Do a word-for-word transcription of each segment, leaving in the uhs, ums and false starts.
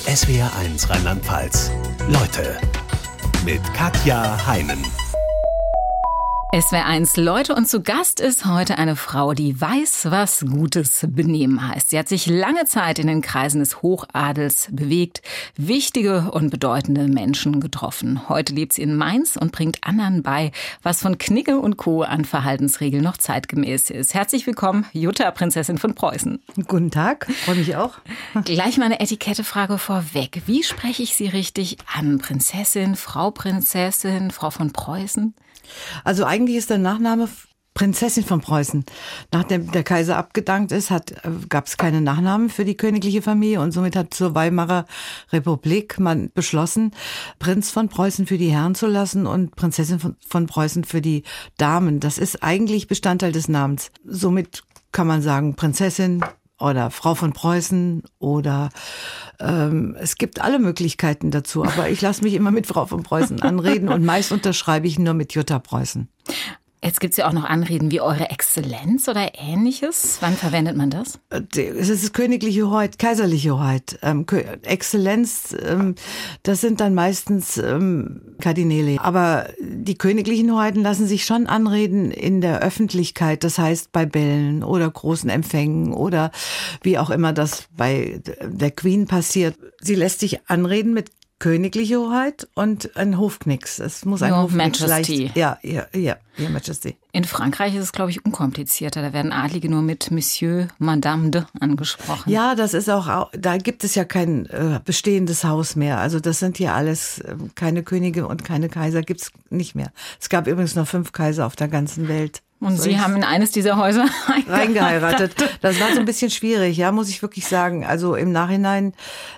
S W R eins Rheinland-Pfalz. Leute mit Katja Heinen. S W R eins Leute, und zu Gast ist heute eine Frau, die weiß, was gutes Benehmen heißt. Sie hat sich lange Zeit in den Kreisen des Hochadels bewegt, wichtige und bedeutende Menschen getroffen. Heute lebt sie in Mainz und bringt anderen bei, was von Knigge und Co. an Verhaltensregeln noch zeitgemäß ist. Herzlich willkommen, Jutta, Prinzessin von Preußen. Guten Tag, freue mich auch. Gleich mal eine Etikettefrage vorweg. Wie spreche ich Sie richtig an? Prinzessin, Frau Prinzessin, Frau von Preußen? Also eigentlich ist der Nachname Prinzessin von Preußen. Nachdem der Kaiser abgedankt ist, gab es keine Nachnamen für die königliche Familie und somit hat zur Weimarer Republik man beschlossen, Prinz von Preußen für die Herren zu lassen und Prinzessin von, von Preußen für die Damen. Das ist eigentlich Bestandteil des Namens. Somit kann man sagen Prinzessin oder Frau von Preußen oder ähm, es gibt alle Möglichkeiten dazu. Aber ich lasse mich immer mit Frau von Preußen anreden und meist unterschreibe ich nur mit Jutta Preußen. Jetzt gibt es ja auch noch Anreden wie Eure Exzellenz oder Ähnliches. Wann verwendet man das? Es ist königliche Hoheit, kaiserliche Hoheit. Ähm, Exzellenz, ähm, das sind dann meistens ähm, Kardinäle. Aber die königlichen Hoheiten lassen sich schon anreden in der Öffentlichkeit. Das heißt bei Bällen oder großen Empfängen oder wie auch immer das bei der Queen passiert. Sie lässt sich anreden mit königliche Hoheit und ein Hofknicks. Es muss ein Your Hofknicks Majesty. leicht. Ja, ja, ja, Your Majesty. In Frankreich ist es, glaube ich, unkomplizierter. Da werden Adlige nur mit Monsieur, Madame de angesprochen. Ja, das ist auch, da gibt es ja kein äh, bestehendes Haus mehr. Also das sind hier alles, äh, keine Könige und keine Kaiser gibt's nicht mehr. Es gab übrigens noch fünf Kaiser auf der ganzen Welt. Und Sie haben in eines dieser Häuser reingeheiratet. Das war so ein bisschen schwierig, ja, muss ich wirklich sagen. Also im Nachhinein,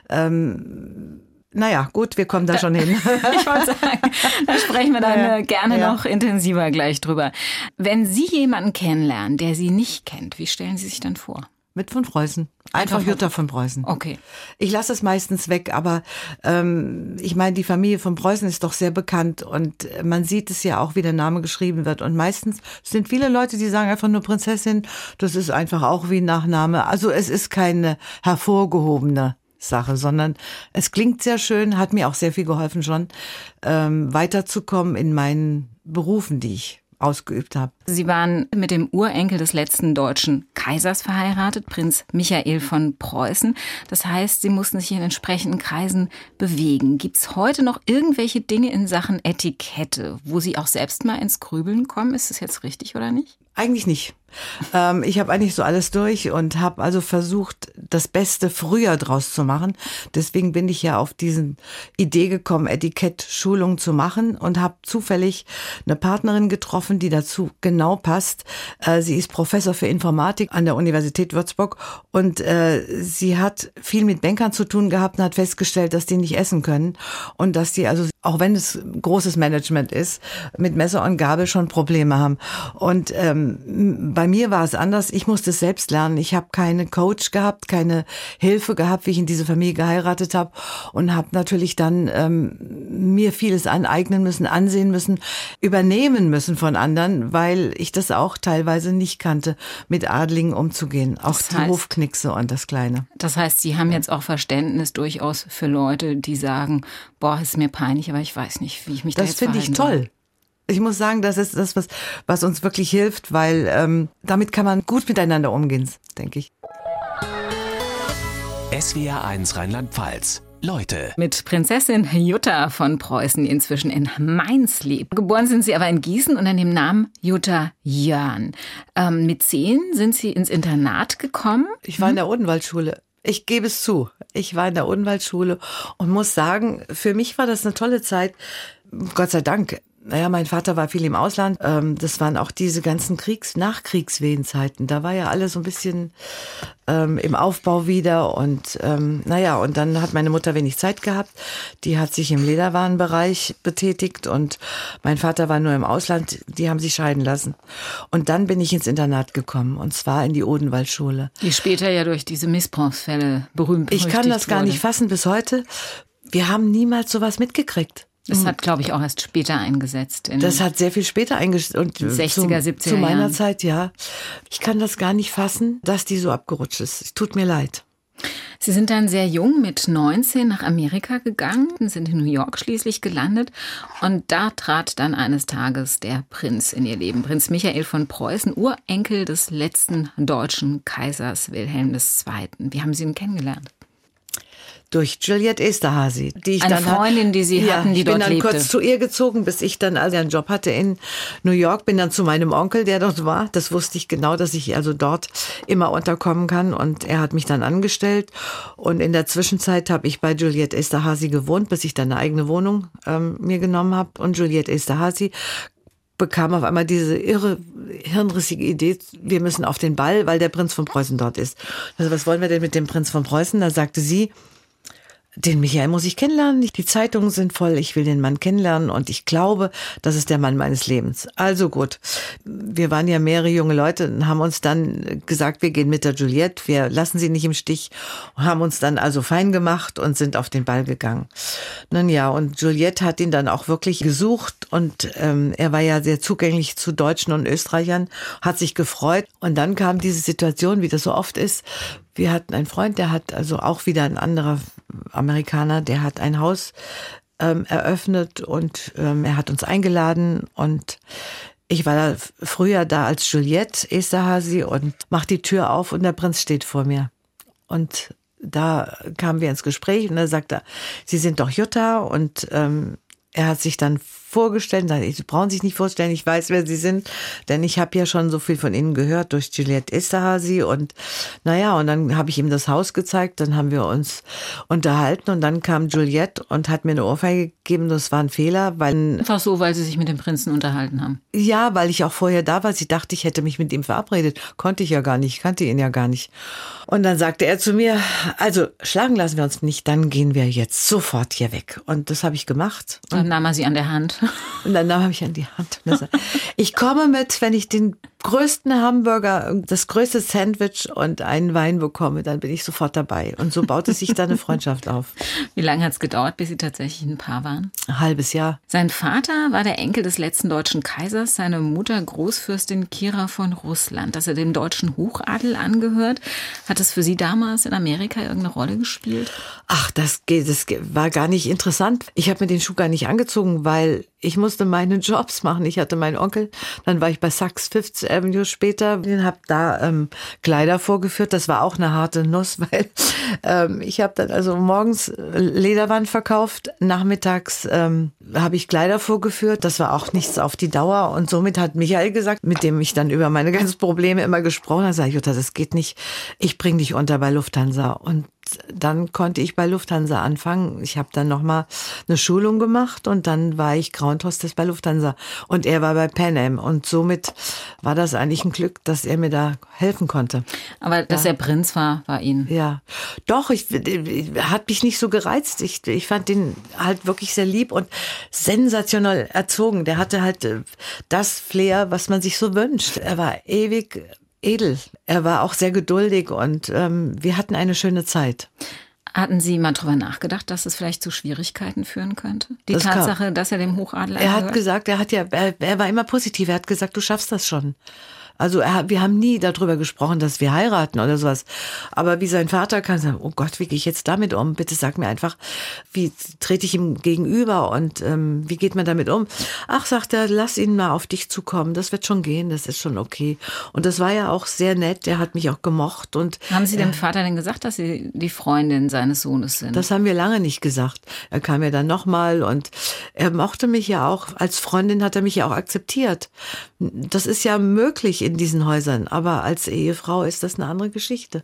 ähm, naja, gut, wir kommen da schon hin. Ich wollte sagen, da sprechen wir dann ja, gerne ja. noch intensiver gleich drüber. Wenn Sie jemanden kennenlernen, der Sie nicht kennt, wie stellen Sie sich dann vor? Mit von Preußen. Einfach, Einfach Jutta von Preußen. Okay. Ich lasse es meistens weg, aber ähm, ich meine, die Familie von Preußen ist doch sehr bekannt und man sieht es ja auch, wie der Name geschrieben wird. Und meistens sind viele Leute, die sagen einfach nur Prinzessin. Das ist einfach auch wie ein Nachname. Also es ist keine hervorgehobene Sache, sondern es klingt sehr schön, hat mir auch sehr viel geholfen schon, ähm, weiterzukommen in meinen Berufen, die ich ausgeübt habe. Sie waren mit dem Urenkel des letzten deutschen Kaisers verheiratet, Prinz Michael von Preußen. Das heißt, Sie mussten sich in entsprechenden Kreisen bewegen. Gibt es heute noch irgendwelche Dinge in Sachen Etikette, wo Sie auch selbst mal ins Grübeln kommen? Ist das jetzt richtig oder nicht? Eigentlich nicht. Ähm, ich habe eigentlich so alles durch und habe also versucht, das Beste früher draus zu machen. Deswegen bin ich ja auf diese Idee gekommen, Etikett-Schulung zu machen und habe zufällig eine Partnerin getroffen, die dazu genau passt. Äh, sie ist Professor für Informatik an der Universität Würzburg und äh, sie hat viel mit Bankern zu tun gehabt und hat festgestellt, dass die nicht essen können und dass die also, auch wenn es großes Management ist, mit Messer und Gabel schon Probleme haben. Und ähm, bei mir war es anders. Ich musste es selbst lernen. Ich habe keine Coach gehabt, keine Hilfe gehabt, wie ich in diese Familie geheiratet habe und habe natürlich dann ähm, mir vieles aneignen müssen, ansehen müssen, übernehmen müssen von anderen, weil ich das auch teilweise nicht kannte, mit Adligen umzugehen. Auch das heißt, die Hofknickse und das Kleine. Das heißt, Sie haben jetzt auch Verständnis durchaus für Leute, die sagen, boah, ist mir peinlich, aber ich weiß nicht, wie ich mich da jetzt verhalten soll. Das finde ich toll. Ich muss sagen, das ist das, was, was uns wirklich hilft, weil ähm, damit kann man gut miteinander umgehen, denke ich. S W R eins Rheinland-Pfalz. Leute. Mit Prinzessin Jutta von Preußen, die inzwischen in Mainz lebt. Geboren sind sie aber in Gießen unter dem Namen Jutta Jörn. Ähm, mit zehn sind sie ins Internat gekommen. Ich war in der Odenwaldschule. Ich gebe es zu. Ich war in der Odenwaldschule und muss sagen, für mich war das eine tolle Zeit. Gott sei Dank. Naja, mein Vater war viel im Ausland. Das waren auch diese ganzen Kriegs-, Nachkriegswehenzeiten. Da war ja alles so ein bisschen ähm, im Aufbau wieder. Und ähm, naja, und dann hat meine Mutter wenig Zeit gehabt. Die hat sich im Lederwarenbereich betätigt und mein Vater war nur im Ausland. Die haben sich scheiden lassen. Und dann bin ich ins Internat gekommen und zwar in die Odenwaldschule. Die später ja durch diese Missbrauchsfälle berühmt Ich kann das gar wurde. nicht fassen bis heute. Wir haben niemals sowas mitgekriegt. Das hat, glaube ich, auch erst später eingesetzt. In das hat sehr viel später eingesetzt. Und sechziger, siebziger Zu meiner Jahren. Zeit, ja. Ich kann das gar nicht fassen, dass die so abgerutscht ist. Es tut mir leid. Sie sind dann sehr jung mit neunzehn nach Amerika gegangen, sind in New York schließlich gelandet und da trat dann eines Tages der Prinz in ihr Leben. Prinz Michael von Preußen, Urenkel des letzten deutschen Kaisers Wilhelm der Zweite. Wie haben Sie ihn kennengelernt? Durch Juliette Esterhazy, die ich Eine dann Freundin, die Sie ja, hatten, die dort lebte. Ich bin dann kurz zu ihr gezogen, bis ich dann also einen Job hatte in New York. Bin dann zu meinem Onkel, der dort war. Das wusste ich genau, dass ich also dort immer unterkommen kann. Und er hat mich dann angestellt. Und in der Zwischenzeit habe ich bei Juliette Esterhazy gewohnt, bis ich dann eine eigene Wohnung ähm, mir genommen habe. Und Juliette Esterhazy bekam auf einmal diese irre, hirnrissige Idee, wir müssen auf den Ball, weil der Prinz von Preußen dort ist. Also was wollen wir denn mit dem Prinz von Preußen? Da sagte sie, den Michael muss ich kennenlernen. Die Zeitungen sind voll. Ich will den Mann kennenlernen und ich glaube, das ist der Mann meines Lebens. Also gut. Wir waren ja mehrere junge Leute und haben uns dann gesagt, wir gehen mit der Juliette. Wir lassen sie nicht im Stich. Und haben uns dann also fein gemacht und sind auf den Ball gegangen. Nun ja, und Juliette hat ihn dann auch wirklich gesucht und ähm, er war ja sehr zugänglich zu Deutschen und Österreichern, hat sich gefreut. Und dann kam diese Situation, wie das so oft ist. Wir hatten einen Freund, der hat also auch wieder ein anderer Amerikaner, der hat ein Haus ähm, eröffnet und ähm, er hat uns eingeladen und ich war da früher da als Juliette Esterhazy und mach die Tür auf und der Prinz steht vor mir. Und da kamen wir ins Gespräch und er sagte, Sie sind doch Jutta und ähm, er hat sich dann vorgestellt, Sie brauchen sich nicht vorstellen, ich weiß, wer Sie sind, denn ich habe ja schon so viel von Ihnen gehört durch Juliette Esterhazy und naja, und dann habe ich ihm das Haus gezeigt, dann haben wir uns unterhalten und dann kam Juliette und hat mir eine Ohrfeige gegeben, das war ein Fehler, weil... Einfach so, weil Sie sich mit dem Prinzen unterhalten haben? Ja, weil ich auch vorher da war, sie dachte, ich hätte mich mit ihm verabredet, konnte ich ja gar nicht, kannte ihn ja gar nicht. Und dann sagte er zu mir, also schlagen lassen wir uns nicht, dann gehen wir jetzt sofort hier weg. Und das habe ich gemacht. Und dann nahm er Sie an der Hand. Und dann nahm er mich an die Hand. Ich komme mit, wenn ich den größten Hamburger, das größte Sandwich und einen Wein bekomme, dann bin ich sofort dabei. Und so baute sich da eine Freundschaft auf. Wie lange hat es gedauert, bis Sie tatsächlich ein Paar waren? Ein halbes Jahr. Sein Vater war der Enkel des letzten deutschen Kaisers, seine Mutter Großfürstin Kira von Russland. Dass er dem deutschen Hochadel angehört, hat das für Sie damals in Amerika irgendeine Rolle gespielt? Ach, das, das war gar nicht interessant. Ich habe mir den Schuh gar nicht angezogen, weil ich musste meine Jobs machen. Ich hatte meinen Onkel, dann war ich bei Saks Fifth Avenue später, den habe da ähm, Kleider vorgeführt. Das war auch eine harte Nuss, weil ähm, ich habe dann also morgens Lederwand verkauft, nachmittags ähm, habe ich Kleider vorgeführt. Das war auch nichts auf die Dauer und somit hat Michael gesagt, mit dem ich dann über meine ganzen Probleme immer gesprochen habe, sage ich, Jutta, das geht nicht, ich bring dich unter bei Lufthansa. Und dann konnte ich bei Lufthansa anfangen. Ich habe dann nochmal eine Schulung gemacht und dann war ich Ground Hostess bei Lufthansa und er war bei Pan Am und somit war das eigentlich ein Glück, dass er mir da helfen konnte. Aber dass ja. er Prinz war, war Ihnen? Ja, doch, ich, hat mich nicht so gereizt. Ich, ich fand den halt wirklich sehr lieb und sensationell erzogen. Der hatte halt das Flair, was man sich so wünscht. Er war ewig edel. Er war auch sehr geduldig und ähm, wir hatten eine schöne Zeit. Hatten Sie mal drüber nachgedacht, dass es vielleicht zu Schwierigkeiten führen könnte? Die das Tatsache, kam. dass er dem Hochadel Er angehört? hat gesagt, er hat ja, er, er war immer positiv. Er hat gesagt, du schaffst das schon. Also er, wir haben nie darüber gesprochen, dass wir heiraten oder sowas. Aber wie sein Vater kann sagen, oh Gott, wie gehe ich jetzt damit um? Bitte sag mir einfach, wie trete ich ihm gegenüber und ähm, wie geht man damit um? Ach, sagt er, lass ihn mal auf dich zukommen. Das wird schon gehen, das ist schon okay. Und das war ja auch sehr nett. Der hat mich auch gemocht. Und haben Sie dem äh, Vater denn gesagt, dass Sie die Freundin seines Sohnes sind? Das haben wir lange nicht gesagt. Er kam ja dann nochmal und er mochte mich ja auch. Als Freundin hat er mich ja auch akzeptiert. Das ist ja möglich in diesen Häusern, aber als Ehefrau ist das eine andere Geschichte.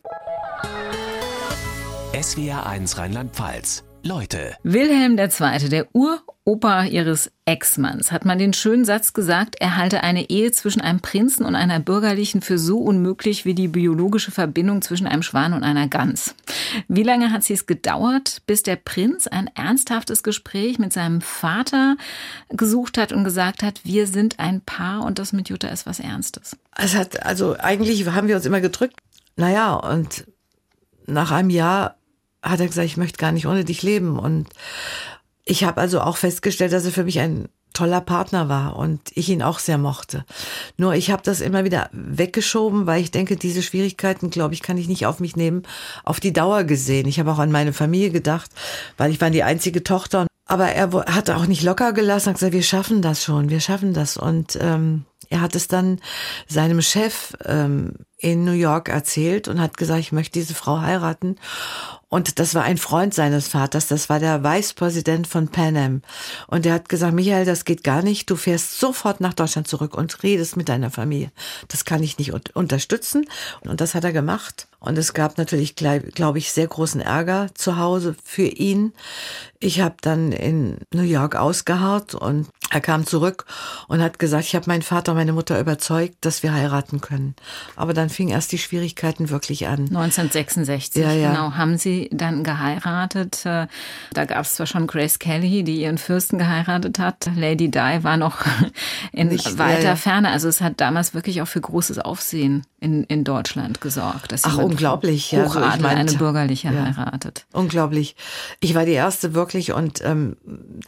S W R eins Rheinland-Pfalz. Leute. Wilhelm der Zweite, der Uropa ihres Ex-Manns, hat mal den schönen Satz gesagt, er halte eine Ehe zwischen einem Prinzen und einer Bürgerlichen für so unmöglich wie die biologische Verbindung zwischen einem Schwan und einer Gans. Wie lange hat es gedauert, bis der Prinz ein ernsthaftes Gespräch mit seinem Vater gesucht hat und gesagt hat, wir sind ein Paar und das mit Jutta ist was Ernstes? Es hat, also eigentlich haben wir uns immer gedrückt. Naja, und nach einem Jahr hat er gesagt, ich möchte gar nicht ohne dich leben. Und ich habe also auch festgestellt, dass er für mich ein toller Partner war und ich ihn auch sehr mochte. Nur ich habe das immer wieder weggeschoben, weil ich denke, diese Schwierigkeiten, glaube ich, kann ich nicht auf mich nehmen, auf die Dauer gesehen. Ich habe auch an meine Familie gedacht, weil ich war die einzige Tochter. Aber er hat auch nicht locker gelassen, hat gesagt, wir schaffen das schon, wir schaffen das. Und ähm, er hat es dann seinem Chef ähm, in New York erzählt und hat gesagt, ich möchte diese Frau heiraten. Und das war ein Freund seines Vaters, das war der Vicepräsident von Pan Am. Und er hat gesagt, Michael, das geht gar nicht, du fährst sofort nach Deutschland zurück und redest mit deiner Familie. Das kann ich nicht unterstützen. Und das hat er gemacht. Und es gab natürlich, glaube ich, sehr großen Ärger zu Hause für ihn. Ich habe dann in New York ausgeharrt und er kam zurück und hat gesagt, ich habe meinen Vater und meine Mutter überzeugt, dass wir heiraten können. Aber dann fingen erst die Schwierigkeiten wirklich an. neunzehnhundertsechsundsechzig, ja, ja. Genau, haben Sie dann geheiratet. Da gab es zwar schon Grace Kelly, die ihren Fürsten geheiratet hat. Lady Di war noch in Nicht, weiter ja, ja. Ferne. Also es hat damals wirklich auch für großes Aufsehen in, in Deutschland gesorgt. Dass Ach, unglaublich. Hochadel, ja, also ich meinte, eine bürgerliche ja, heiratet. Unglaublich. Ich war die Erste wirklich und ähm,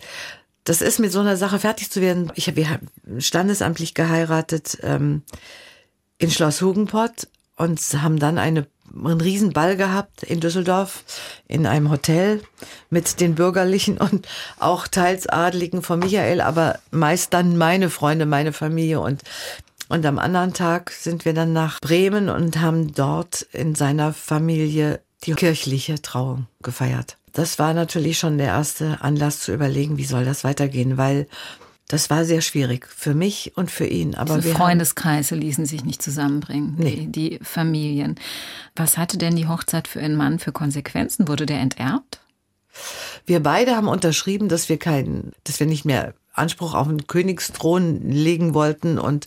das ist mit so einer Sache fertig zu werden. Ich habe standesamtlich geheiratet ähm, in Schloss Hugenpott und haben dann eine, einen riesen Ball gehabt in Düsseldorf in einem Hotel mit den Bürgerlichen und auch teils Adeligen von Michael, aber meist dann meine Freunde, meine Familie und Und am anderen Tag sind wir dann nach Bremen und haben dort in seiner Familie die kirchliche Trauung gefeiert. Das war natürlich schon der erste Anlass zu überlegen, wie soll das weitergehen, weil das war sehr schwierig für mich und für ihn. Aber also wir Freundeskreise ließen sich nicht zusammenbringen, nee. die, die Familien. Was hatte denn die Hochzeit für Ihren Mann für Konsequenzen? Wurde der enterbt? Wir beide haben unterschrieben, dass wir keinen, dass wir nicht mehr Anspruch auf den Königsthron legen wollten und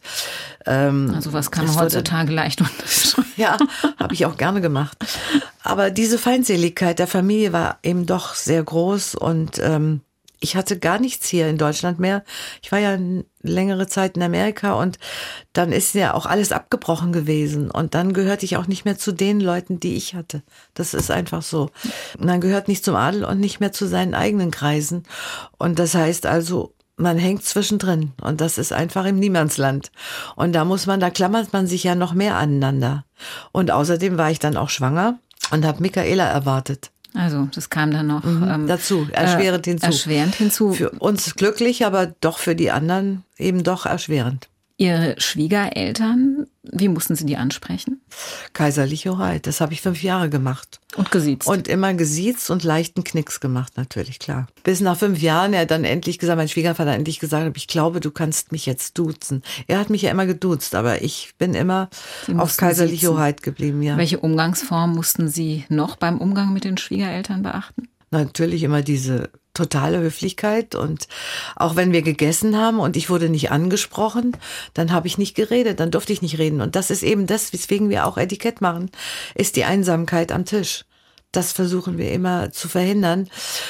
ähm, also was kann man heutzutage leicht unterschreiben. Ja, habe ich auch gerne gemacht. Aber diese Feindseligkeit der Familie war eben doch sehr groß und ähm, ich hatte gar nichts hier in Deutschland mehr. Ich war ja eine längere Zeit in Amerika und dann ist ja auch alles abgebrochen gewesen und dann gehörte ich auch nicht mehr zu den Leuten, die ich hatte. Das ist einfach so. Man gehört nicht zum Adel und nicht mehr zu seinen eigenen Kreisen und das heißt also, man hängt zwischendrin und das ist einfach im Niemandsland. Und da muss man, da klammert man sich ja noch mehr aneinander. Und außerdem war ich dann auch schwanger und habe Michaela erwartet. Also das kam dann noch mhm, ähm, dazu, erschwerend äh, hinzu. Erschwerend hinzu. Für uns glücklich, aber doch für die anderen eben doch erschwerend. Ihre Schwiegereltern, wie mussten Sie die ansprechen? Kaiserliche Hoheit, das habe ich fünf Jahre gemacht. Und gesiezt? Und immer gesiezt und leichten Knicks gemacht, natürlich, klar. Bis nach fünf Jahren er dann endlich gesagt, mein Schwiegervater endlich gesagt hat, ich glaube, du kannst mich jetzt duzen. Er hat mich ja immer geduzt, aber ich bin immer auf kaiserliche siezen. Hoheit geblieben, ja. Welche Umgangsform mussten Sie noch beim Umgang mit den Schwiegereltern beachten? Natürlich immer diese totale Höflichkeit und auch wenn wir gegessen haben und ich wurde nicht angesprochen, dann habe ich nicht geredet, dann durfte ich nicht reden. Und das ist eben das, weswegen wir auch Etikett machen, ist die Einsamkeit am Tisch. Das versuchen wir immer zu verhindern,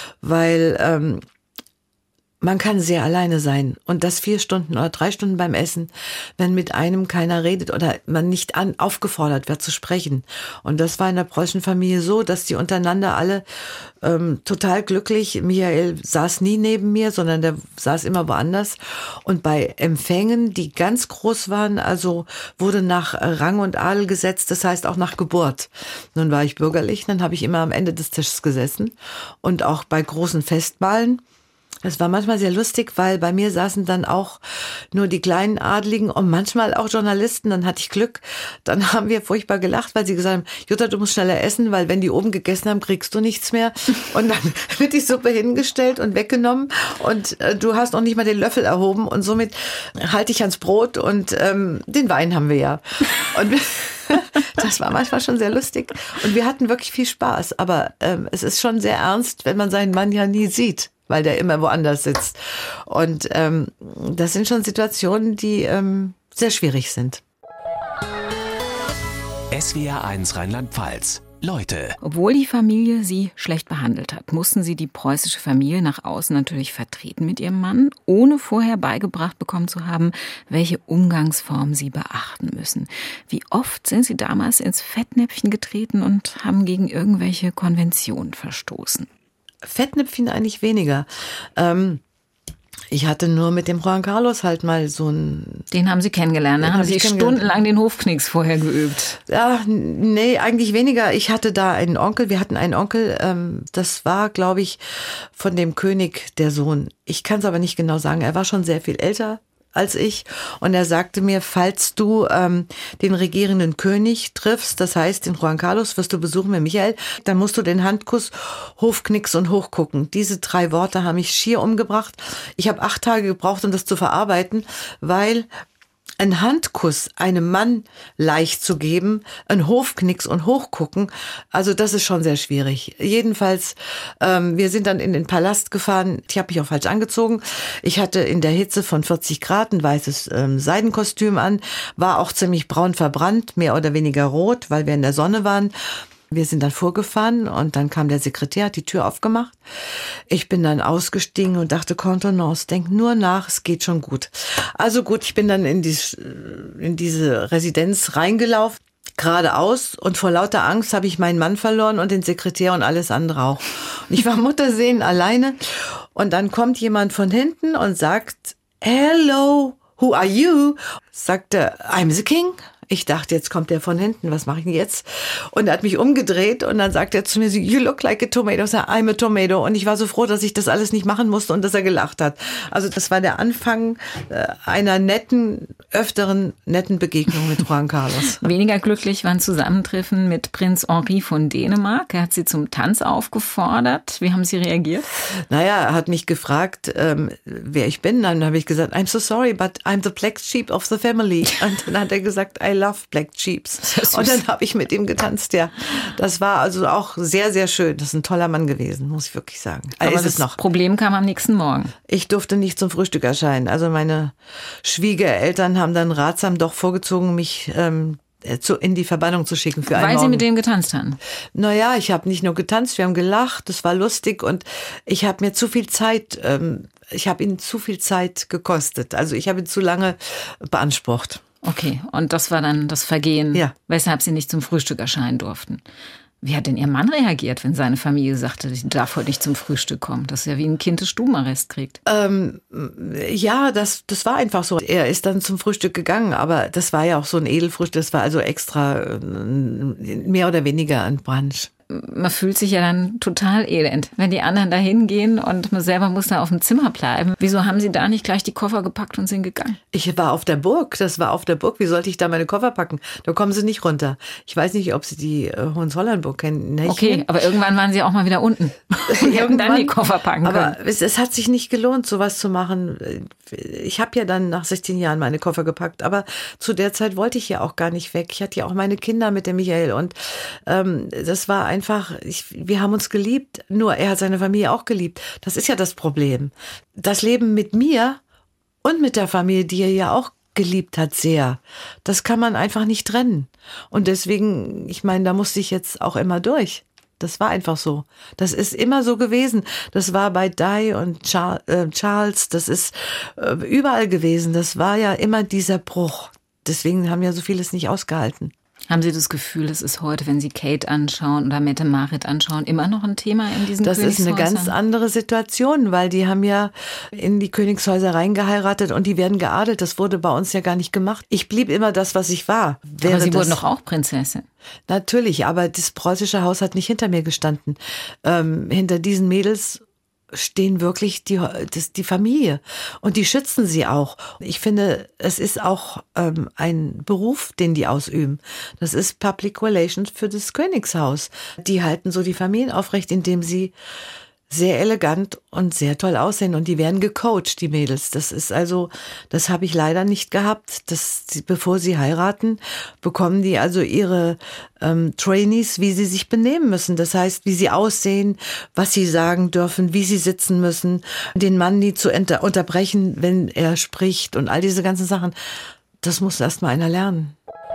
weil ähm, man kann sehr alleine sein und das vier Stunden oder drei Stunden beim Essen, wenn mit einem keiner redet oder man nicht an, aufgefordert wird zu sprechen. Und das war in der preußischen Familie so, dass die untereinander alle ähm, total glücklich, Michael saß nie neben mir, sondern der saß immer woanders. Und bei Empfängen, die ganz groß waren, also wurde nach Rang und Adel gesetzt, das heißt auch nach Geburt. Nun war ich bürgerlich, dann habe ich immer am Ende des Tisches gesessen und auch bei großen Festmahlen. Es war manchmal sehr lustig, weil bei mir saßen dann auch nur die kleinen Adligen und manchmal auch Journalisten. Dann hatte ich Glück. Dann haben wir furchtbar gelacht, weil sie gesagt haben, Jutta, du musst schneller essen, weil wenn die oben gegessen haben, kriegst du nichts mehr. Und dann wird die Suppe hingestellt und weggenommen und äh, du hast noch nicht mal den Löffel erhoben und somit halte ich ans Brot und ähm, den Wein haben wir ja. Und das war manchmal schon sehr lustig. Und wir hatten wirklich viel Spaß. Aber ähm, es ist schon sehr ernst, wenn man seinen Mann ja nie sieht, weil der immer woanders sitzt. Und ähm, das sind schon Situationen, die ähm, sehr schwierig sind. S W R eins Rheinland-Pfalz. Leute. Obwohl die Familie sie schlecht behandelt hat, mussten sie die preußische Familie nach außen natürlich vertreten mit ihrem Mann, ohne vorher beigebracht bekommen zu haben, welche Umgangsform sie beachten müssen. Wie oft sind sie damals ins Fettnäpfchen getreten und haben gegen irgendwelche Konventionen verstoßen? Fettnäpfchen eigentlich weniger. Ähm, Ich hatte nur mit dem Juan Carlos halt mal so ein... Den haben Sie kennengelernt, da haben Sie stundenlang den Hofknicks vorher geübt. Ja, nee, eigentlich weniger. Ich hatte da einen Onkel, wir hatten einen Onkel, ähm, das war, glaube ich, von dem König der Sohn. Ich kann es aber nicht genau sagen, er war schon sehr viel älter als ich. Und er sagte mir, falls du ähm, den regierenden König triffst, das heißt den Juan Carlos, wirst du besuchen mit Michael, dann musst du den Handkuss, Hofknicks und hochgucken. Diese drei Worte haben mich schier umgebracht. Ich habe acht Tage gebraucht, um das zu verarbeiten, weil ein Handkuss einem Mann leicht zu geben, ein Hofknicks und hochgucken, also das ist schon sehr schwierig. Jedenfalls, ähm, wir sind dann in den Palast gefahren. Ich habe mich auch falsch angezogen. Ich hatte in der Hitze von vierzig Grad ein weißes ähm, Seidenkostüm an, war auch ziemlich braun verbrannt, mehr oder weniger rot, weil wir in der Sonne waren. Wir sind dann vorgefahren und dann kam der Sekretär, hat die Tür aufgemacht. Ich bin dann ausgestiegen und dachte, Contenance, denk nur nach, es geht schon gut. Also gut, ich bin dann in, die, in diese Residenz reingelaufen, geradeaus, und vor lauter Angst habe ich meinen Mann verloren und den Sekretär und alles andere auch. Und ich war Mutterseelen alleine und dann kommt jemand von hinten und sagt, hello, who are you? Sagte, I'm the king. Ich dachte, jetzt kommt der von hinten, was mache ich denn jetzt? Und er hat mich umgedreht und dann sagt er zu mir, you look like a tomato. Ich sage, I'm a tomato. Und ich war so froh, dass ich das alles nicht machen musste und dass er gelacht hat. Also das war der Anfang einer netten, öfteren netten Begegnung mit Juan Carlos. Weniger glücklich war ein Zusammentreffen mit Prinz Henri von Dänemark. Er hat Sie zum Tanz aufgefordert. Wie haben Sie reagiert? Naja, er hat mich gefragt, ähm, wer ich bin. Dann habe ich gesagt, I'm so sorry, but I'm the black sheep of the family. Und dann hat er gesagt, I love black sheeps. Und dann habe ich mit ihm getanzt, ja. Das war also auch sehr, sehr schön. Das ist ein toller Mann gewesen, muss ich wirklich sagen. Aber ist das es noch. Problem kam am nächsten Morgen. Ich durfte nicht zum Frühstück erscheinen. Also meine Schwiegereltern haben dann ratsam doch vorgezogen, mich ähm, zu, in die Verbannung zu schicken für einen Weil Morgen. Sie mit denen getanzt haben? Naja, ich habe nicht nur getanzt, wir haben gelacht, das war lustig und ich habe mir zu viel Zeit, ähm, ich habe ihnen zu viel Zeit gekostet. Also ich habe ihn zu lange beansprucht. Okay, und das war dann das Vergehen, ja. weshalb Sie nicht zum Frühstück erscheinen durften. Wie hat denn Ihr Mann reagiert, wenn seine Familie sagte, ich darf heute nicht zum Frühstück kommen? Das ist ja wie ein Kind, das Stubenarrest kriegt. Ähm, ja, das, das war einfach so. Er ist dann zum Frühstück gegangen, aber das war ja auch so ein Edelfrühstück. Das war also extra mehr oder weniger ein Brunch. Man fühlt sich ja dann total elend, wenn die anderen da hingehen und man selber muss da auf dem Zimmer bleiben. Wieso haben Sie da nicht gleich die Koffer gepackt und sind gegangen? Ich war auf der Burg, das war auf der Burg. Wie sollte ich da meine Koffer packen? Da kommen Sie nicht runter. Ich weiß nicht, ob Sie die äh, Hohenzollernburg kennen. Ne? Okay, aber irgendwann waren Sie auch mal wieder unten. Irgendwann dann die Koffer packen können. Aber es, es hat sich nicht gelohnt, sowas zu machen. Ich habe ja dann nach sechzehn Jahren meine Koffer gepackt, aber zu der Zeit wollte ich ja auch gar nicht weg. Ich hatte ja auch meine Kinder mit dem Michael und ähm, das war ein Einfach, ich, wir haben uns geliebt, nur er hat seine Familie auch geliebt. Das ist ja das Problem. Das Leben mit mir und mit der Familie, die er ja auch geliebt hat sehr, das kann man einfach nicht trennen. Und deswegen, ich meine, da musste ich jetzt auch immer durch. Das war einfach so. Das ist immer so gewesen. Das war bei Di und Charles, das ist überall gewesen. Das war ja immer dieser Bruch. Deswegen haben ja so vieles nicht ausgehalten. Haben Sie das Gefühl, es ist heute, wenn Sie Kate anschauen oder Mette Marit anschauen, immer noch ein Thema in diesen Das ist eine ganz andere Situation, weil die haben ja in die Königshäuser reingeheiratet und die werden geadelt. Das wurde bei uns ja gar nicht gemacht. Ich blieb immer das, was ich war. Wäre aber Sie wurden doch auch Prinzessin. Natürlich, aber das preußische Haus hat nicht hinter mir gestanden. Ähm, hinter diesen Mädels stehen wirklich die, das, die Familie und die schützen sie auch. Ich finde, es ist auch ähm, ein Beruf, den die ausüben. Das ist Public Relations für das Königshaus. Die halten so die Familien aufrecht, indem sie sehr elegant und sehr toll aussehen und die werden gecoacht, die Mädels. Das ist also, das habe ich leider nicht gehabt. Das, bevor sie heiraten, bekommen die also ihre ähm, Trainees, wie sie sich benehmen müssen. Das heißt, wie sie aussehen, was sie sagen dürfen, wie sie sitzen müssen, den Mann nie zu enter- unterbrechen, wenn er spricht und all diese ganzen Sachen. Das muss erst mal einer lernen.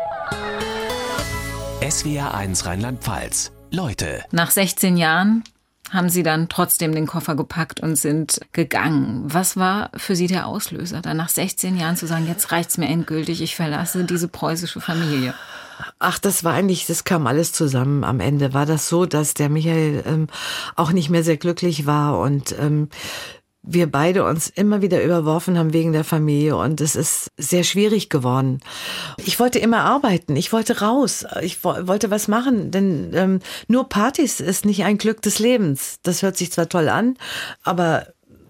S W R eins Rheinland-Pfalz. Leute. Nach sechzehn Jahren haben Sie dann trotzdem den Koffer gepackt und sind gegangen. Was war für Sie der Auslöser, dann nach sechzehn Jahren zu sagen, jetzt reicht's mir endgültig, ich verlasse diese preußische Familie? Ach, das war eigentlich, das kam alles zusammen. Am Ende war das so, dass der Michael ähm, auch nicht mehr sehr glücklich war und ähm, wir beide uns immer wieder überworfen haben wegen der Familie und es ist sehr schwierig geworden. Ich wollte immer arbeiten, ich wollte raus, ich wollte was machen, denn ähm, nur Partys ist nicht ein Glück des Lebens. Das hört sich zwar toll an, aber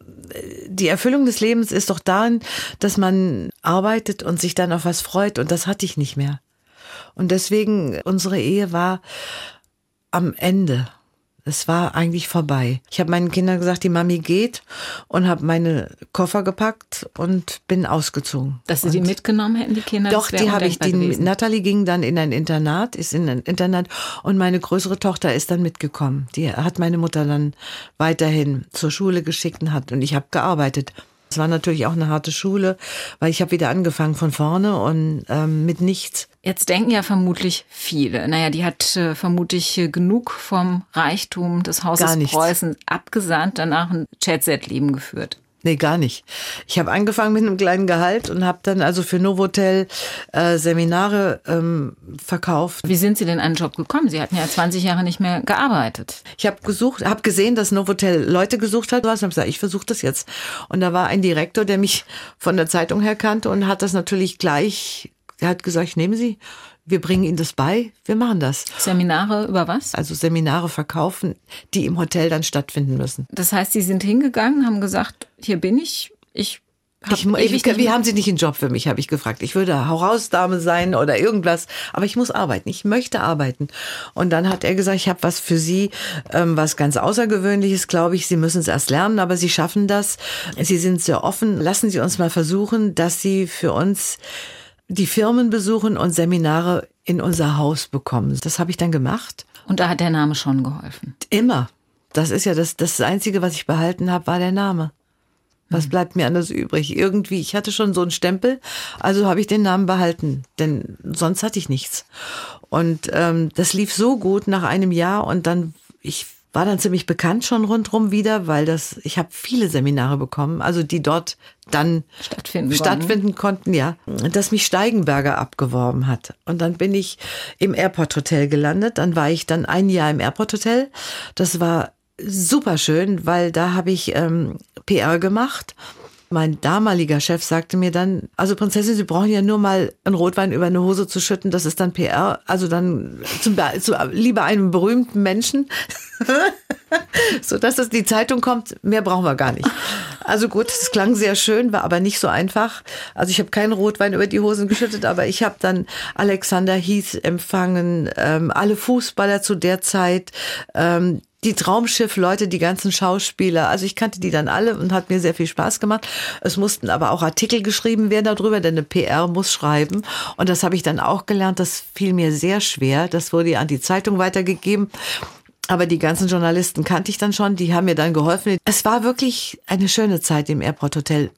die Erfüllung des Lebens ist doch darin, dass man arbeitet und sich dann auf was freut und das hatte ich nicht mehr. Und deswegen, unsere Ehe war am Ende. Es war eigentlich vorbei. Ich habe meinen Kindern gesagt, die Mami geht und habe meine Koffer gepackt und bin ausgezogen. Dass Sie die mitgenommen hätten, die Kinder? Doch, die habe ich. Die Natalie ging dann in ein Internat, ist in ein Internat und meine größere Tochter ist dann mitgekommen. Die hat meine Mutter dann weiterhin zur Schule geschickt und hat und ich habe gearbeitet. Es war natürlich auch eine harte Schule, weil ich habe wieder angefangen von vorne und ähm, mit nichts. Jetzt denken ja vermutlich viele, naja, die hat äh, vermutlich äh, genug vom Reichtum des Hauses Preußen abgesahnt, danach ein Jet-Set-Leben geführt. Nee, gar nicht. Ich habe angefangen mit einem kleinen Gehalt und habe dann also für Novotel äh, Seminare ähm, verkauft. Wie sind Sie denn an einen Job gekommen? Sie hatten ja zwanzig Jahre nicht mehr gearbeitet. Ich habe gesucht, habe gesehen, dass Novotel Leute gesucht hat. Und habe gesagt, ich versuche das jetzt. Und da war ein Direktor, der mich von der Zeitung her kannte und hat das natürlich gleich, der hat gesagt, ich nehme Sie. Wir bringen Ihnen das bei, wir machen das. Seminare über was? Also Seminare verkaufen, die im Hotel dann stattfinden müssen. Das heißt, Sie sind hingegangen, haben gesagt, hier bin ich, ich hab ich, ich, ich Wie haben Sie nicht einen Job für mich, habe ich gefragt. Ich würde Hau-Raus-Dame sein oder irgendwas, aber ich muss arbeiten, ich möchte arbeiten. Und dann hat er gesagt, ich habe was für Sie, ähm, was ganz Außergewöhnliches, glaube ich. Sie müssen es erst lernen, aber Sie schaffen das. Sie sind sehr offen. Lassen Sie uns mal versuchen, dass Sie für uns die Firmen besuchen und Seminare in unser Haus bekommen. Das habe ich dann gemacht. Und da hat der Name schon geholfen? Immer. Das ist ja das, das Einzige, was ich behalten habe, war der Name. Was bleibt mir anders übrig? Irgendwie, ich hatte schon so einen Stempel, also habe ich den Namen behalten, denn sonst hatte ich nichts. Und ähm, das lief so gut nach einem Jahr und dann, ich war dann ziemlich bekannt schon rundherum wieder, weil das, ich habe viele Seminare bekommen, also die dort dann stattfinden, stattfinden konnten, ja, dass mich Steigenberger abgeworben hat. Und dann bin ich im Airport Hotel gelandet, dann war ich dann ein Jahr im Airport Hotel. Das war super schön, weil da habe ich ähm, P R gemacht. Mein damaliger Chef sagte mir dann, also Prinzessin, Sie brauchen ja nur mal einen Rotwein über eine Hose zu schütten, das ist dann P R, also dann zum, zu, lieber einem berühmten Menschen, so dass es die Zeitung kommt, mehr brauchen wir gar nicht. Also gut, es klang sehr schön, war aber nicht so einfach. Also ich habe keinen Rotwein über die Hosen geschüttet, aber ich habe dann Alexander Heath empfangen, ähm, alle Fußballer zu der Zeit, ähm, die Traumschiff-Leute, die ganzen Schauspieler, also ich kannte die dann alle und hat mir sehr viel Spaß gemacht. Es mussten aber auch Artikel geschrieben werden darüber, denn eine P R muss schreiben. Und das habe ich dann auch gelernt, das fiel mir sehr schwer. Das wurde ja an die Zeitung weitergegeben. Aber die ganzen Journalisten kannte ich dann schon, die haben mir dann geholfen. Es war wirklich eine schöne Zeit im Airport Hotel.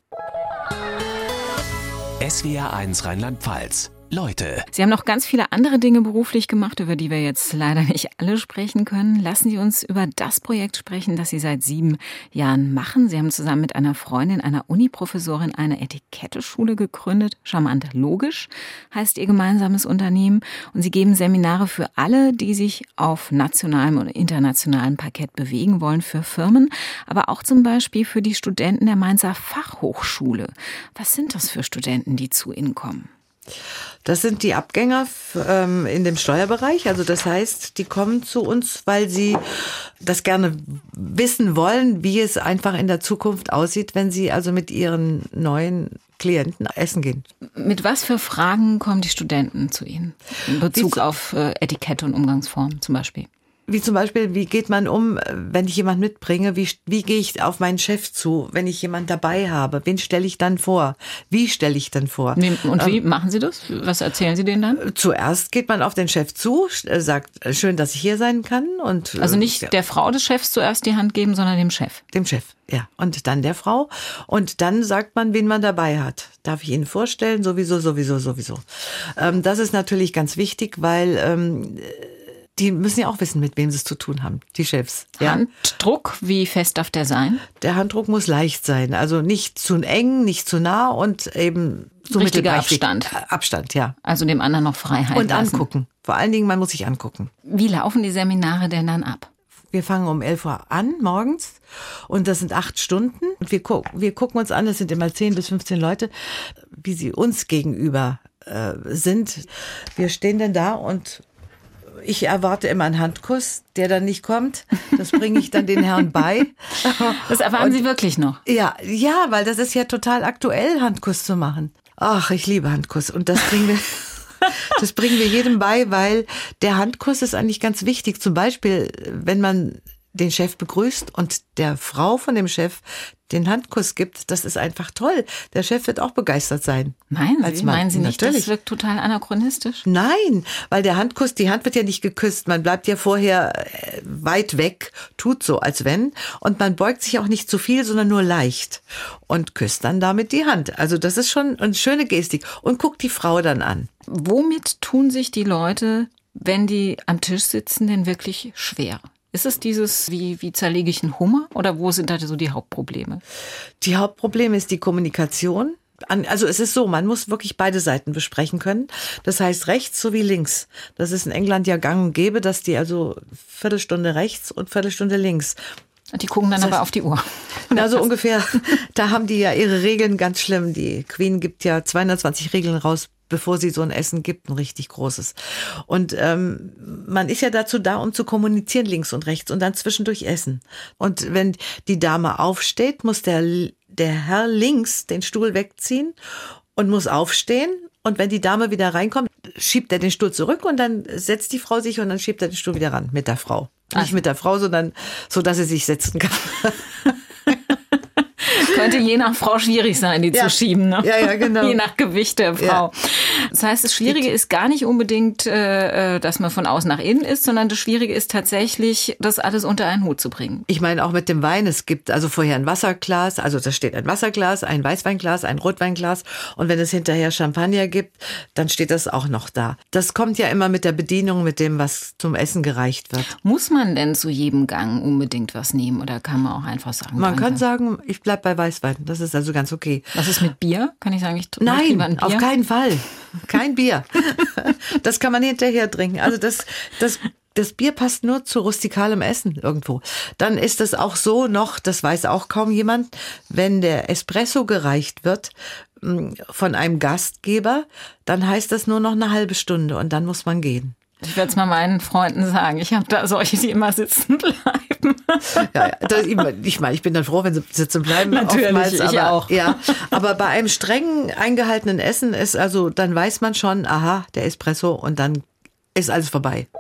S W R eins Rheinland-Pfalz. Leute. Sie haben noch ganz viele andere Dinge beruflich gemacht, über die wir jetzt leider nicht alle sprechen können. Lassen Sie uns über das Projekt sprechen, das Sie seit sieben Jahren machen. Sie haben zusammen mit einer Freundin, einer Uniprofessorin, eine Etiketteschule gegründet. Charmant logisch heißt Ihr gemeinsames Unternehmen. Und Sie geben Seminare für alle, die sich auf nationalem und internationalem Parkett bewegen wollen, für Firmen, aber auch zum Beispiel für die Studenten der Mainzer Fachhochschule. Was sind das für Studenten, die zu Ihnen kommen? Das sind die Abgänger ähm, in dem Steuerbereich. Also das heißt, die kommen zu uns, weil sie das gerne wissen wollen, wie es einfach in der Zukunft aussieht, wenn sie also mit ihren neuen Klienten essen gehen. Mit was für Fragen kommen die Studenten zu Ihnen? In Bezug wie, auf äh, Etikette und Umgangsformen zum Beispiel? Wie zum Beispiel, wie geht man um, wenn ich jemanden mitbringe? Wie, wie gehe ich auf meinen Chef zu, wenn ich jemanden dabei habe? Wen stelle ich dann vor? Wie stelle ich dann vor? Und wie ähm, machen Sie das? Was erzählen Sie denen dann? Zuerst geht man auf den Chef zu, sagt, schön, dass ich hier sein kann. Und, also nicht ja. der Frau des Chefs zuerst die Hand geben, sondern dem Chef? Dem Chef, ja. Und dann der Frau. Und dann sagt man, wen man dabei hat. Darf ich Ihnen vorstellen? Sowieso, sowieso, sowieso. Ähm, das ist natürlich ganz wichtig, weil ähm, die müssen ja auch wissen, mit wem sie es zu tun haben, die Chefs. Ja? Handdruck, wie fest darf der sein? Der Handdruck muss leicht sein, also nicht zu eng, nicht zu nah und eben so richtiger Abstand. Abstand, ja. Also dem anderen noch Freiheit und lassen. angucken. Vor allen Dingen, man muss sich angucken. Wie laufen die Seminare denn dann ab? Wir fangen um elf Uhr an morgens und das sind acht Stunden. Und wir, gu- wir gucken uns an, das sind immer zehn bis fünfzehn Leute, wie sie uns gegenüber äh, sind. Wir stehen dann da und ich erwarte immer einen Handkuss, der dann nicht kommt. Das bringe ich dann den Herren bei. Das erwarten Und, Sie wirklich noch? Ja, ja, weil das ist ja total aktuell, Handkuss zu machen. Ach, ich liebe Handkuss und das bringen wir... Das bringen wir jedem bei, weil der Handkuss ist eigentlich ganz wichtig. Zum Beispiel, wenn man den Chef begrüßt und der Frau von dem Chef den Handkuss gibt, das ist einfach toll. Der Chef wird auch begeistert sein. Meinen Als Sie? Mann. Meinen Sie nicht, Natürlich. das wirkt total anachronistisch? Nein, weil der Handkuss, die Hand wird ja nicht geküsst. Man bleibt ja vorher äh, weit weg, tut so, als wenn. Und man beugt sich auch nicht zu viel, sondern nur leicht. Und küsst dann damit die Hand. Also das ist schon eine schöne Gestik. Und guckt die Frau dann an. Womit tun sich die Leute, wenn die am Tisch sitzen, denn wirklich schwer? Ist es dieses, wie, wie zerlege ich einen Hummer oder wo sind da so die Hauptprobleme? Die Hauptproblem ist die Kommunikation. Also es ist so, man muss wirklich beide Seiten besprechen können. Das heißt rechts sowie links. Das ist in England ja gang und gäbe, dass die also Viertelstunde rechts und Viertelstunde links. Die gucken dann Das heißt, aber auf die Uhr. Na, so ungefähr. Da haben die ja ihre Regeln ganz schlimm. Die Queen gibt ja zweihundertzwanzig Regeln raus, bevor sie so ein Essen gibt, ein richtig großes. Und ähm, man ist ja dazu da, um zu kommunizieren links und rechts und dann zwischendurch essen. Und wenn die Dame aufsteht, muss der, der Herr links den Stuhl wegziehen und muss aufstehen. Und wenn die Dame wieder reinkommt, schiebt er den Stuhl zurück und dann setzt die Frau sich und dann schiebt er den Stuhl wieder ran mit der Frau. Nicht Also. mit der Frau, sondern so, dass sie sich setzen kann. Könnte je nach Frau schwierig sein, die Ja. zu schieben. Ne? Ja, ja, genau. Je nach Gewicht der Frau. Ja. Das heißt, das Schwierige ist gar nicht unbedingt, äh, dass man von außen nach innen ist, sondern das Schwierige ist tatsächlich, das alles unter einen Hut zu bringen. Ich meine auch mit dem Wein, es gibt also vorher ein Wasserglas, also da steht ein Wasserglas, ein Weißweinglas, ein Rotweinglas und wenn es hinterher Champagner gibt, dann steht das auch noch da. Das kommt ja immer mit der Bedienung, mit dem, was zum Essen gereicht wird. Muss man denn zu jedem Gang unbedingt was nehmen oder kann man auch einfach sagen, Man danke? kann sagen, ich bleib bei Weißwein, das ist also ganz okay. Was ist mit Bier? Kann ich sagen, ich trinke Nein, lieber ein Bier? auf keinen Fall. Kein Bier. Das kann man hinterher trinken. Also das, das, das Bier passt nur zu rustikalem Essen irgendwo. Dann ist es auch so noch, das weiß auch kaum jemand, wenn der Espresso gereicht wird mh, von einem Gastgeber, dann heißt das nur noch eine halbe Stunde und dann muss man gehen. Ich werde es mal meinen Freunden sagen. Ich habe da solche, die immer sitzen bleiben. Ja, das, ich meine, ich bin dann froh, wenn sie sitzen bleiben. Natürlich, oftmals, ich aber, auch. Ja, aber bei einem streng eingehaltenen Essen ist also, dann weiß man schon, aha, der Espresso und dann ist alles vorbei.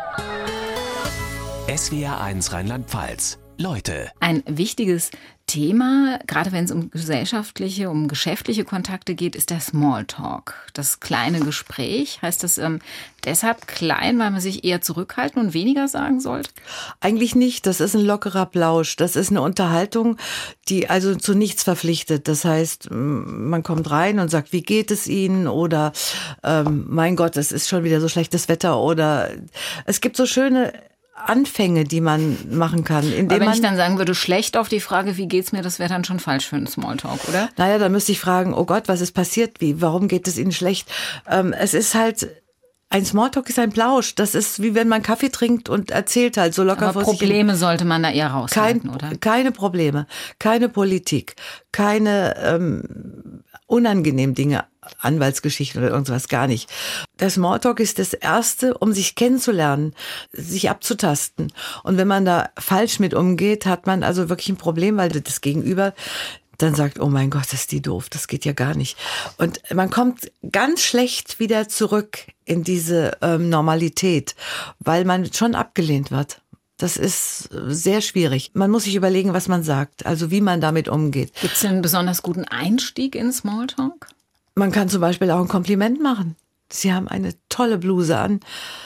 S W R eins Rheinland-Pfalz. Leute. Ein wichtiges Thema, gerade wenn es um gesellschaftliche, um geschäftliche Kontakte geht, ist der Smalltalk. Das kleine Gespräch. Heißt das ähm, deshalb klein, weil man sich eher zurückhalten und weniger sagen sollte? Eigentlich nicht. Das ist ein lockerer Plausch. Das ist eine Unterhaltung, die also zu nichts verpflichtet. Das heißt, man kommt rein und sagt, wie geht es Ihnen? Oder ähm, mein Gott, es ist schon wieder so schlechtes Wetter. Oder es gibt so schöne Anfänge, die man machen kann. Indem Aber wenn man, ich dann sagen würde, schlecht auf die Frage, wie geht's mir, das wäre dann schon falsch für einen Smalltalk, oder? Naja, dann müsste ich fragen, oh Gott, was ist passiert? Wie, warum geht es Ihnen schlecht? Ähm, es ist halt, ein Smalltalk ist ein Plausch. Das ist wie wenn man Kaffee trinkt und erzählt halt so locker Aber vor sich hin. Probleme sollte man da eher Kein, raushalten, oder? Keine Probleme, keine Politik, keine ähm, unangenehmen Dinge, Anwaltsgeschichten oder irgendwas, gar nicht. Der Smalltalk ist das Erste, um sich kennenzulernen, sich abzutasten. Und wenn man da falsch mit umgeht, hat man also wirklich ein Problem, weil das Gegenüber dann sagt, oh mein Gott, ist die doof, das geht ja gar nicht. Und man kommt ganz schlecht wieder zurück in diese ähm, Normalität, weil man schon abgelehnt wird. Das ist sehr schwierig. Man muss sich überlegen, was man sagt, also wie man damit umgeht. Gibt es denn einen besonders guten Einstieg in Smalltalk? Man kann zum Beispiel auch ein Kompliment machen. Sie haben eine tolle Bluse an.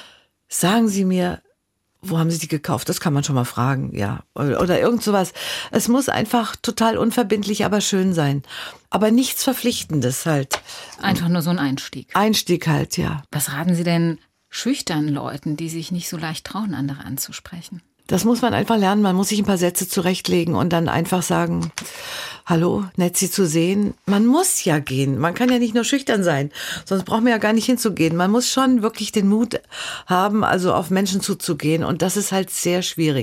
Sagen Sie mir, wo haben Sie die gekauft? Das kann man schon mal fragen, ja. Oder, oder irgend sowas. Es muss einfach total unverbindlich, aber schön sein. Aber nichts Verpflichtendes halt. Einfach nur so ein Einstieg. Einstieg halt, ja. Was raten Sie denn schüchternen Leuten, die sich nicht so leicht trauen, andere anzusprechen? Das muss man einfach lernen. Man muss sich ein paar Sätze zurechtlegen und dann einfach sagen, hallo, nett Sie zu sehen. Man muss ja gehen. Man kann ja nicht nur schüchtern sein. Sonst braucht man ja gar nicht hinzugehen. Man muss schon wirklich den Mut haben, also auf Menschen zuzugehen. Und das ist halt sehr schwierig.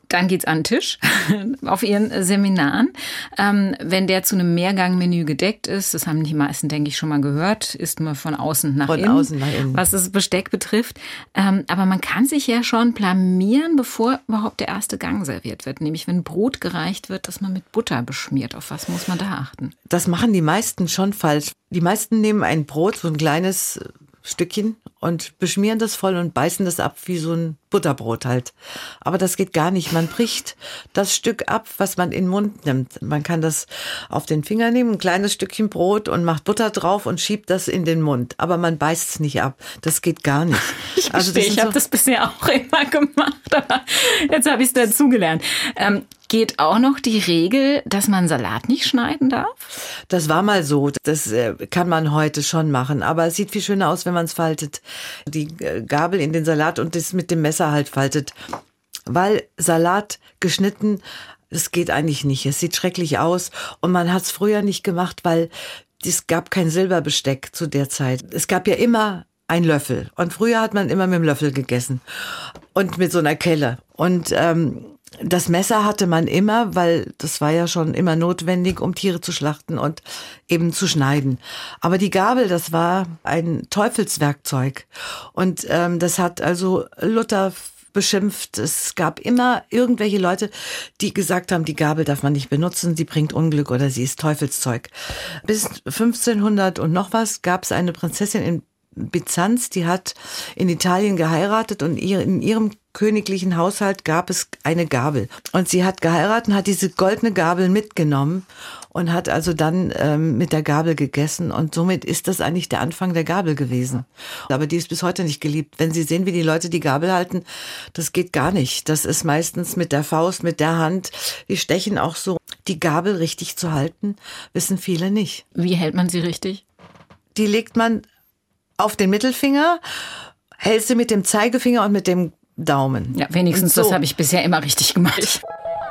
Dann geht's an den Tisch auf Ihren Seminaren. Ähm, wenn der zu einem Mehrgangmenü gedeckt ist, das haben die meisten, denke ich, schon mal gehört, isst man von außen nach von innen, außen nach innen, was das Besteck betrifft. Ähm, aber man kann sich ja schon blamieren, bevor überhaupt der erste Gang serviert wird. Nämlich, wenn Brot gereicht wird, das man mit Butter beschmiert. Auf was muss man da achten? Das machen die meisten schon falsch. Die meisten nehmen ein Brot, so ein kleines Stückchen, und beschmieren das voll und beißen das ab wie so ein Butterbrot halt. Aber das geht gar nicht. Man bricht das Stück ab, was man in den Mund nimmt. Man kann das auf den Finger nehmen, ein kleines Stückchen Brot, und macht Butter drauf und schiebt das in den Mund. Aber man beißt es nicht ab. Das geht gar nicht. Ich also verstehe, ich habe so das bisher auch immer gemacht, aber jetzt habe ich es dazugelernt. Ähm, geht auch noch die Regel, dass man Salat nicht schneiden darf? Das war mal so. Das äh, kann man heute schon machen. Aber es sieht viel schöner aus, wenn man es faltet. Die äh, Gabel in den Salat und das mit dem Messer halt faltet. Weil Salat geschnitten, das geht eigentlich nicht. Es sieht schrecklich aus. Und man hat es früher nicht gemacht, weil es gab kein Silberbesteck zu der Zeit. Es gab ja immer ein Löffel. Und früher hat man immer mit dem Löffel gegessen. Und mit so einer Kelle. Und ähm, das Messer hatte man immer, weil das war ja schon immer notwendig, um Tiere zu schlachten und eben zu schneiden. Aber die Gabel, das war ein Teufelswerkzeug. Und ähm, das hat also Luther beschimpft. Es gab immer irgendwelche Leute, die gesagt haben, die Gabel darf man nicht benutzen, sie bringt Unglück oder sie ist Teufelszeug. Bis fünfzehnhundert und noch was gab es eine Prinzessin in Byzanz, die hat in Italien geheiratet, und in ihrem königlichen Haushalt gab es eine Gabel. Und sie hat geheiratet und hat diese goldene Gabel mitgenommen und hat also dann ähm, mit der Gabel gegessen. Und somit ist das eigentlich der Anfang der Gabel gewesen. Aber die ist bis heute nicht geliebt. Wenn Sie sehen, wie die Leute die Gabel halten, das geht gar nicht. Das ist meistens mit der Faust, mit der Hand. Die stechen auch so. Die Gabel richtig zu halten, wissen viele nicht. Wie hält man sie richtig? Die legt man auf den Mittelfinger, hält sie mit dem Zeigefinger und mit dem Daumen. Ja, wenigstens so. Das habe ich bisher immer richtig gemacht.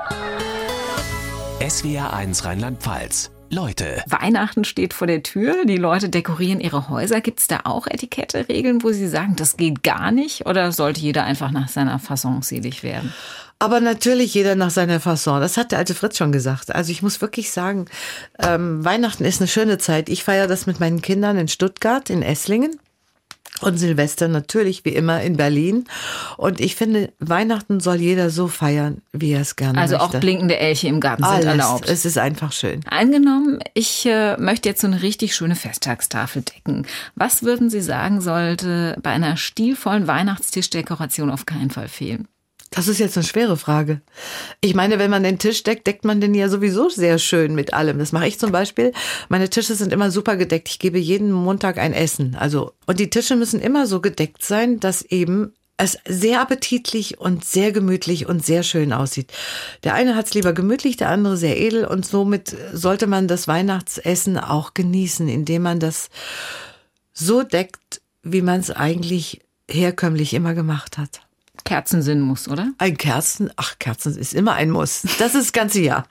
S W R eins Rheinland-Pfalz. Leute. Weihnachten steht vor der Tür, die Leute dekorieren ihre Häuser. Gibt es da auch Etikette-Regeln, wo Sie sagen, das geht gar nicht? Oder sollte jeder einfach nach seiner Fasson selig werden? Aber natürlich jeder nach seiner Fasson. Das hat der alte Fritz schon gesagt. Also ich muss wirklich sagen, ähm, Weihnachten ist eine schöne Zeit. Ich feiere das mit meinen Kindern in Stuttgart, in Esslingen. Und Silvester natürlich, wie immer, in Berlin. Und ich finde, Weihnachten soll jeder so feiern, wie er es gerne also möchte. Also auch blinkende Elche im Garten sind Alles. erlaubt. Es ist einfach schön. Angenommen, ich äh, möchte jetzt so eine richtig schöne Festtagstafel decken. Was würden Sie sagen, sollte bei einer stilvollen Weihnachtstischdekoration auf keinen Fall fehlen? Das ist jetzt eine schwere Frage. Ich meine, wenn man den Tisch deckt, deckt man den ja sowieso sehr schön mit allem. Das mache ich zum Beispiel. Meine Tische sind immer super gedeckt. Ich gebe jeden Montag ein Essen. Also, und die Tische müssen immer so gedeckt sein, dass eben es sehr appetitlich und sehr gemütlich und sehr schön aussieht. Der eine hat es lieber gemütlich, der andere sehr edel. Und somit sollte man das Weihnachtsessen auch genießen, indem man das so deckt, wie man es eigentlich herkömmlich immer gemacht hat. Kerzen sind Muss, oder? Ein Kerzen, ach, Kerzen ist immer ein Muss. Das ist das ganze Jahr.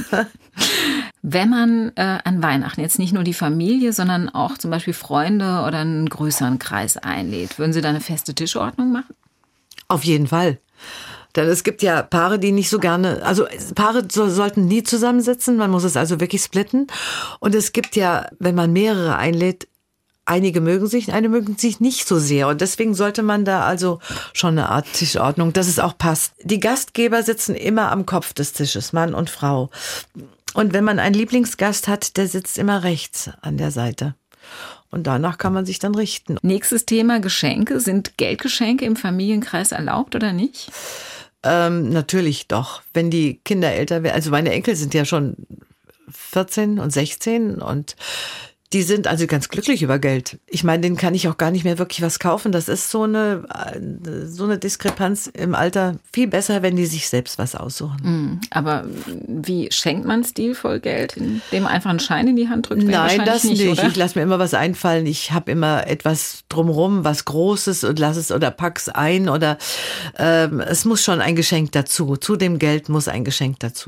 Wenn man äh, an Weihnachten jetzt nicht nur die Familie, sondern auch zum Beispiel Freunde oder einen größeren Kreis einlädt, würden Sie da eine feste Tischordnung machen? Auf jeden Fall. Denn es gibt ja Paare, die nicht so gerne, also Paare so, sollten nie zusammensitzen, man muss es also wirklich splitten. Und es gibt ja, wenn man mehrere einlädt, einige mögen sich, einige mögen sich nicht so sehr. Und deswegen sollte man da also schon eine Art Tischordnung, dass es auch passt. Die Gastgeber sitzen immer am Kopf des Tisches, Mann und Frau. Und wenn man einen Lieblingsgast hat, der sitzt immer rechts an der Seite. Und danach kann man sich dann richten. Nächstes Thema, Geschenke. Sind Geldgeschenke im Familienkreis erlaubt oder nicht? Ähm, natürlich doch. Wenn die Kinder älter werden, also meine Enkel sind ja schon vierzehn und sechzehn und die sind also ganz glücklich über Geld. Ich meine, denen kann ich auch gar nicht mehr wirklich was kaufen. Das ist so eine, so eine Diskrepanz im Alter. Viel besser, wenn die sich selbst was aussuchen. Aber wie schenkt man stilvoll Geld? Indem man einfach einen Schein in die Hand drückt? Nein, das nicht. nicht Ich lasse mir immer was einfallen. Ich habe immer etwas drumherum, was Großes und lass es oder pack's ein. Oder ähm, es muss schon ein Geschenk dazu. Zu dem Geld muss ein Geschenk dazu.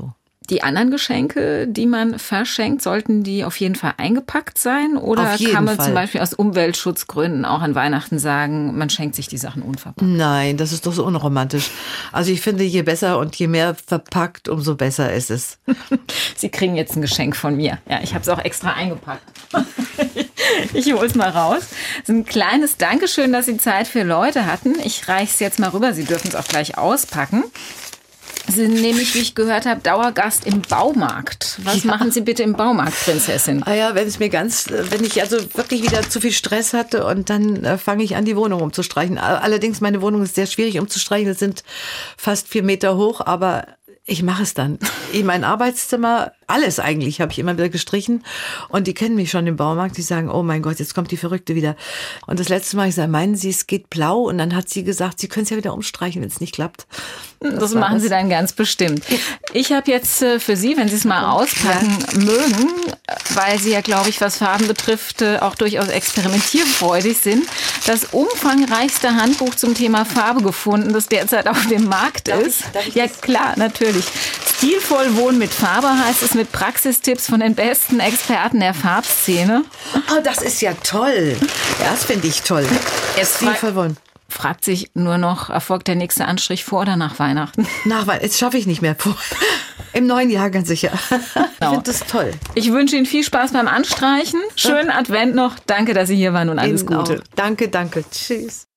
Die anderen Geschenke, die man verschenkt, sollten die auf jeden Fall eingepackt sein? Oder kann man Fall. zum Beispiel aus Umweltschutzgründen auch an Weihnachten sagen, man schenkt sich die Sachen unverpackt? Nein, das ist doch so unromantisch. Also ich finde, je besser und je mehr verpackt, umso besser ist es. Sie kriegen jetzt ein Geschenk von mir. Ja, ich habe es auch extra eingepackt. Ich hole es mal raus. Das ist ein kleines Dankeschön, dass Sie Zeit für Leute hatten. Ich reiche es jetzt mal rüber. Sie dürfen es auch gleich auspacken. Sie sind nämlich, wie ich gehört habe, Dauergast im Baumarkt. Was ja. machen Sie bitte im Baumarkt, Prinzessin? Ah ja, wenn es mir ganz, wenn ich also wirklich wieder zu viel Stress hatte und dann äh, fange ich an, die Wohnung umzustreichen. Allerdings, meine Wohnung ist sehr schwierig umzustreichen. Es sind fast vier Meter hoch, aber ich mache es dann. In mein Arbeitszimmer, alles eigentlich, habe ich immer wieder gestrichen. Und die kennen mich schon im Baumarkt. Die sagen, oh mein Gott, jetzt kommt die Verrückte wieder. Und das letzte Mal, ich sage, meinen Sie, es geht blau? Und dann hat sie gesagt, Sie können es ja wieder umstreichen, wenn es nicht klappt. Das, das machen das. Sie dann ganz bestimmt. Ich habe jetzt für Sie, wenn Sie es mal auspacken ja. mögen, weil Sie ja, glaube ich, was Farben betrifft, auch durchaus experimentierfreudig sind, das umfangreichste Handbuch zum Thema Farbe gefunden, das derzeit auf dem Markt darf ist. Ich, darf ich ja, klar, natürlich. Stilvoll Wohnen mit Farbe heißt es, mit Praxistipps von den besten Experten der Farbszene. Oh, das ist ja toll. Ja, das finde ich toll. Stilvoll Wohnen. Fragt sich nur noch, erfolgt der nächste Anstrich vor oder nach Weihnachten? Nach Weihnachten, jetzt schaffe ich nicht mehr. Im neuen Jahr ganz sicher. Genau. Ich finde das toll. Ich wünsche Ihnen viel Spaß beim Anstreichen. Schönen Advent noch. Danke, dass Sie hier waren und alles Ihnen Gute. Auch. Danke, danke. Tschüss.